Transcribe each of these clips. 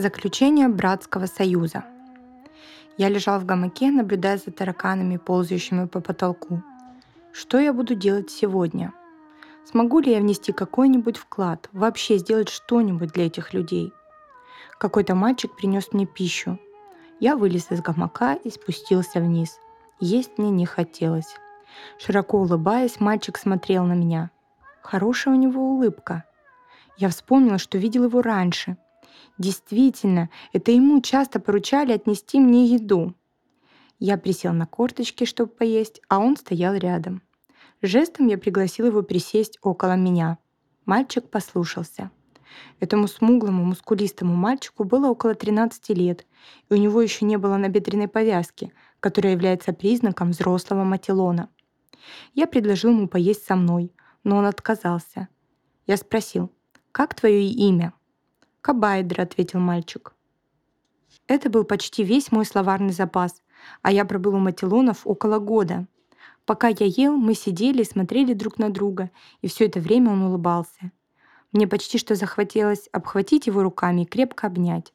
Заключение Братского союза. Я лежал в гамаке, наблюдая за тараканами, ползающими по потолку. Что я буду делать сегодня? Смогу ли я внести какой-нибудь вклад, вообще сделать что-нибудь для этих людей? Какой-то мальчик принес мне пищу. Я вылез из гамака и спустился вниз. Есть мне не хотелось. Широко улыбаясь, мальчик смотрел на меня. Хорошая у него улыбка. Я вспомнила, что видел его раньше. Действительно, это ему часто поручали отнести мне еду. Я присел на корточки, чтобы поесть, а он стоял рядом. Жестом я пригласил его присесть около меня. Мальчик послушался. Этому смуглому, мускулистому мальчику было около 13 лет, и у него еще не было набедренной повязки, которая является признаком взрослого матилона. Я предложил ему поесть со мной, но он отказался. Я спросил: «Как твое имя?» «Кабайдра», — ответил мальчик. Это был почти весь мой словарный запас, а я пробыл у матилонов около года. Пока я ел, мы сидели и смотрели друг на друга, и все это время он улыбался. Мне почти что захотелось обхватить его руками и крепко обнять.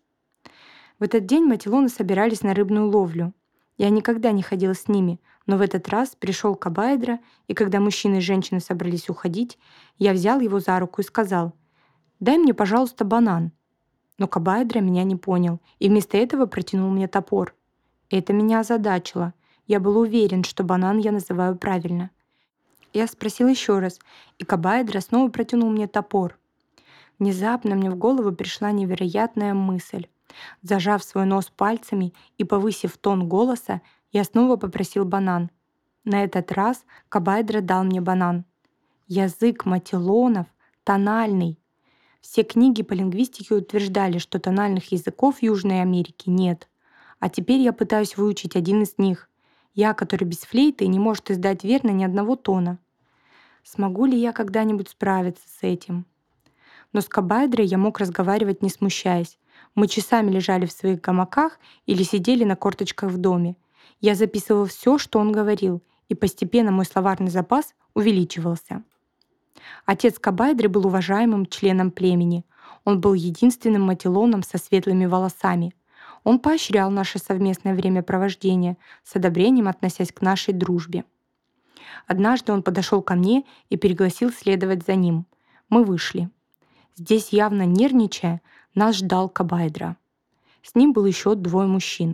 В этот день матилоны собирались на рыбную ловлю. Я никогда не ходила с ними, но в этот раз пришел Кабайдра, и когда мужчины и женщины собрались уходить, я взял его за руку и сказал: «Дай мне, пожалуйста, банан». Но Кабайдра меня не понял и вместо этого протянул мне топор. Это меня озадачило. Я был уверен, что банан я называю правильно. Я спросил еще раз, и Кабайдра снова протянул мне топор. Внезапно мне в голову пришла невероятная мысль. Зажав свой нос пальцами и повысив тон голоса, я снова попросил банан. На этот раз Кабайдра дал мне банан. Язык матилонов тональный. Все книги по лингвистике утверждали, что тональных языков в Южной Америке нет. А теперь я пытаюсь выучить один из них. Я, который без флейты, не может издать верно ни одного тона. Смогу ли я когда-нибудь справиться с этим? Но с Кабайдрой я мог разговаривать, не смущаясь. Мы часами лежали в своих гамаках или сидели на корточках в доме. Я записывал все, что он говорил, и постепенно мой словарный запас увеличивался. Отец Кабайдры был уважаемым членом племени. Он был единственным матилоном со светлыми волосами. Он поощрял наше совместное времяпровождение, с одобрением относясь к нашей дружбе. Однажды он подошел ко мне и пригласил следовать за ним. Мы вышли. Здесь, явно нервничая, нас ждал Кабайдра. С ним было еще двое мужчин.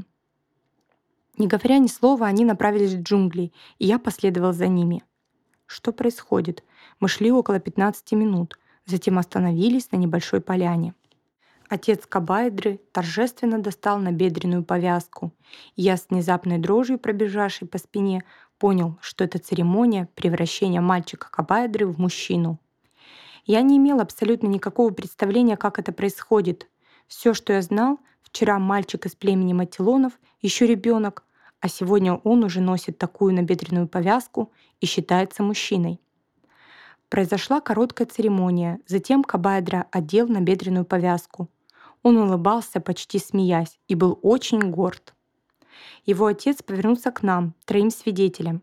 Не говоря ни слова, они направились в джунгли, и я последовал за ними. Что происходит? Мы шли около 15 минут, затем остановились на небольшой поляне. Отец Кабайдры торжественно достал набедренную повязку, и я с внезапной дрожью, пробежавшей по спине, понял, что это церемония превращения мальчика Кабайдры в мужчину. Я не имел абсолютно никакого представления, как это происходит. Все, что я знал: вчера мальчик из племени матилонов, еще ребенок, а сегодня он уже носит такую набедренную повязку и считается мужчиной. Произошла короткая церемония, затем Кабайдра одел набедренную повязку. Он улыбался, почти смеясь, и был очень горд. Его отец повернулся к нам, троим свидетелям.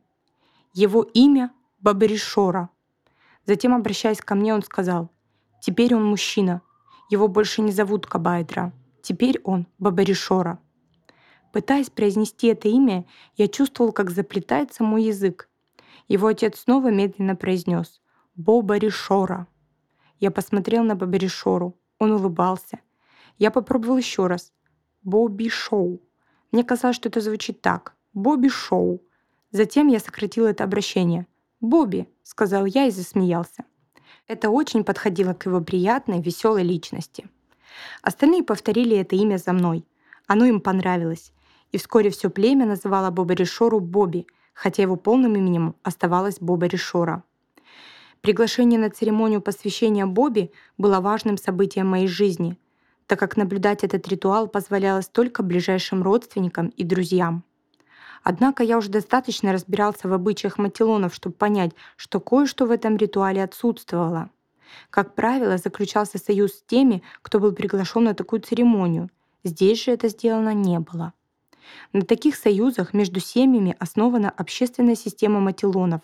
Его имя — Бабаришора. Затем, обращаясь ко мне, он сказал: «Теперь он мужчина. Его больше не зовут Кабайдра. Теперь он Бабаришора». Пытаясь произнести это имя, я чувствовал, как заплетается мой язык. Его отец снова медленно произнес: «Бобаришора». Я посмотрел на Бобаришору. Он улыбался. Я попробовал еще раз. «Бобби Шоу». Мне казалось, что это звучит так: «Бобби Шоу». Затем я сократил это обращение. «Бобби», — сказал я и засмеялся. Это очень подходило к его приятной, веселой личности. Остальные повторили это имя за мной. Оно им понравилось. И вскоре все племя называло Бобаришору Бобби, хотя его полным именем оставалось Бобаришора. Приглашение на церемонию посвящения Бобби было важным событием моей жизни, так как наблюдать этот ритуал позволялось только ближайшим родственникам и друзьям. Однако я уже достаточно разбирался в обычаях матилонов, чтобы понять, что кое-что в этом ритуале отсутствовало. Как правило, заключался союз с теми, кто был приглашен на такую церемонию. Здесь же это сделано не было. На таких союзах между семьями основана общественная система матилонов.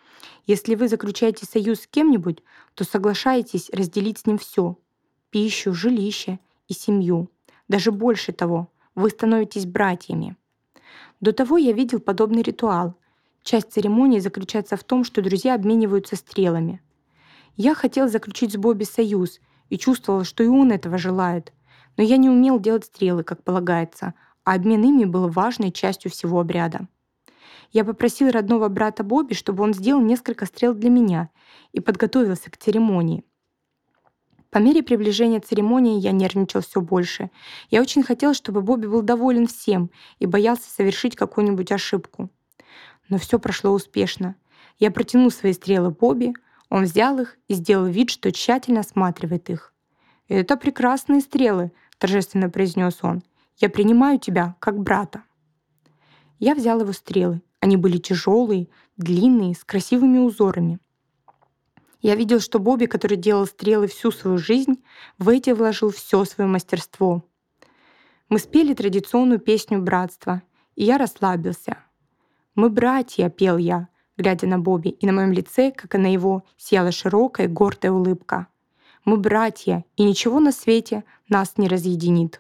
Если вы заключаете союз с кем-нибудь, то соглашаетесь разделить с ним все — пищу, жилище и семью. Даже больше того, вы становитесь братьями. До того я видел подобный ритуал. Часть церемонии заключается в том, что друзья обмениваются стрелами. Я хотел заключить с Бобби союз и чувствовал, что и он этого желает. Но я не умел делать стрелы, как полагается, а обмен ими был важной частью всего обряда. Я попросил родного брата Бобби, чтобы он сделал несколько стрел для меня и подготовился к церемонии. По мере приближения церемонии я нервничал все больше. Я очень хотел, чтобы Бобби был доволен всем и боялся совершить какую-нибудь ошибку. Но все прошло успешно. Я протянул свои стрелы Бобби, он взял их и сделал вид, что тщательно осматривает их. «Это прекрасные стрелы», — торжественно произнес он. «Я принимаю тебя как брата». Я взял его стрелы. Они были тяжелые, длинные, с красивыми узорами. Я видел, что Бобби, который делал стрелы всю свою жизнь, в эти вложил все свое мастерство. Мы спели традиционную песню братства, и я расслабился. «Мы братья», — пел я, глядя на Бобби, и на моем лице, как и на его, сияла широкая гордая улыбка. «Мы братья, и ничего на свете нас не разъединит».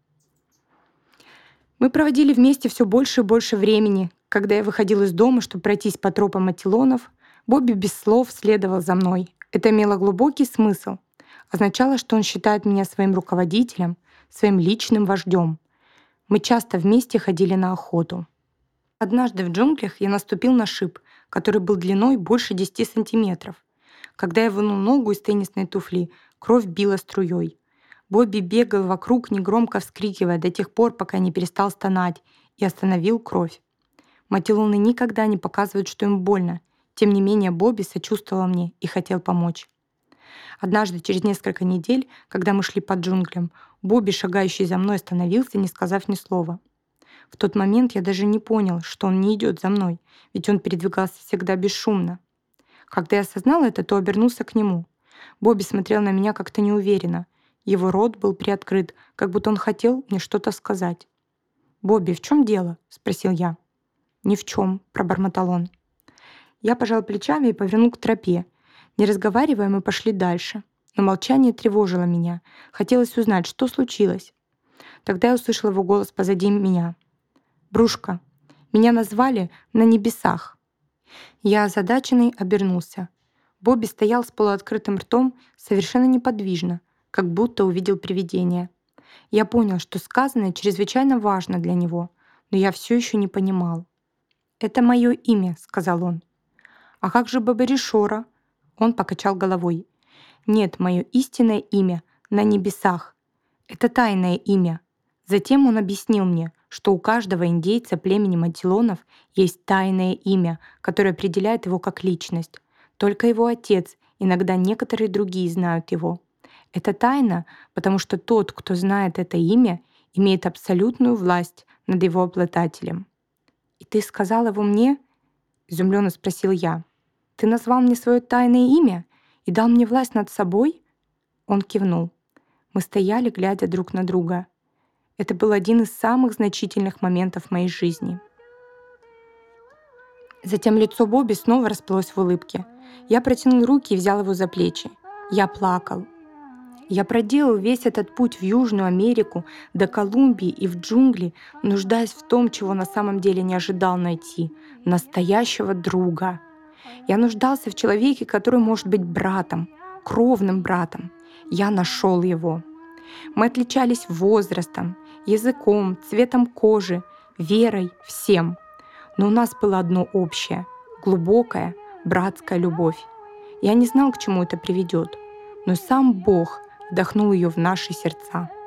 Мы проводили вместе все больше и больше времени. Когда я выходил из дома, чтобы пройтись по тропам Аттилонов, Бобби без слов следовал за мной. Это имело глубокий смысл. Означало, что он считает меня своим руководителем, своим личным вождем. Мы часто вместе ходили на охоту. Однажды в джунглях я наступил на шип, который был длиной больше 10 сантиметров. Когда я вынул ногу из теннисной туфли, кровь била струей. Бобби бегал вокруг, негромко вскрикивая до тех пор, пока не перестал стонать и остановил кровь. Аттилоны никогда не показывают, что им больно. Тем не менее, Бобби сочувствовал мне и хотел помочь. Однажды, через несколько недель, когда мы шли по джунглям, Бобби, шагающий за мной, остановился, не сказав ни слова. В тот момент я даже не понял, что он не идет за мной, ведь он передвигался всегда бесшумно. Когда я осознал это, то обернулся к нему. Бобби смотрел на меня как-то неуверенно. Его рот был приоткрыт, как будто он хотел мне что-то сказать. «Бобби, в чем дело?» — спросил я. «Ни в чем», — пробормотал он. Я пожал плечами и повернул к тропе. Не разговаривая, мы пошли дальше. Но молчание тревожило меня. Хотелось узнать, что случилось. Тогда я услышал его голос позади меня. «Брушка, меня назвали на небесах». Я озадаченный обернулся. Бобби стоял с полуоткрытым ртом, совершенно неподвижно, как будто увидел привидение. Я понял, что сказанное чрезвычайно важно для него, но я все еще не понимал. «Это мое имя», — сказал он. «А как же Бабаришора?» Он покачал головой. «Нет, мое истинное имя на небесах. Это тайное имя». Затем он объяснил мне, что у каждого индейца племени Аттилонов есть тайное имя, которое определяет его как личность. Только его отец, иногда некоторые другие знают его. Это тайна, потому что тот, кто знает это имя, имеет абсолютную власть над его обладателем. «И ты сказал его мне?» — изумленно спросил я. «Ты назвал мне свое тайное имя и дал мне власть над собой?» Он кивнул. Мы стояли, глядя друг на друга. Это был один из самых значительных моментов моей жизни. Затем лицо Бобби снова расплылось в улыбке. Я протянул руки и взял его за плечи. Я плакал. Я проделал весь этот путь в Южную Америку, до Колумбии и в джунгли, нуждаясь в том, чего на самом деле не ожидал найти — настоящего друга. Я нуждался в человеке, который может быть братом, кровным братом. Я нашел его. Мы отличались возрастом, языком, цветом кожи, верой, всем. Но у нас было одно общее — глубокая братская любовь. Я не знал, к чему это приведет, но сам Бог вдохнул ее в наши сердца.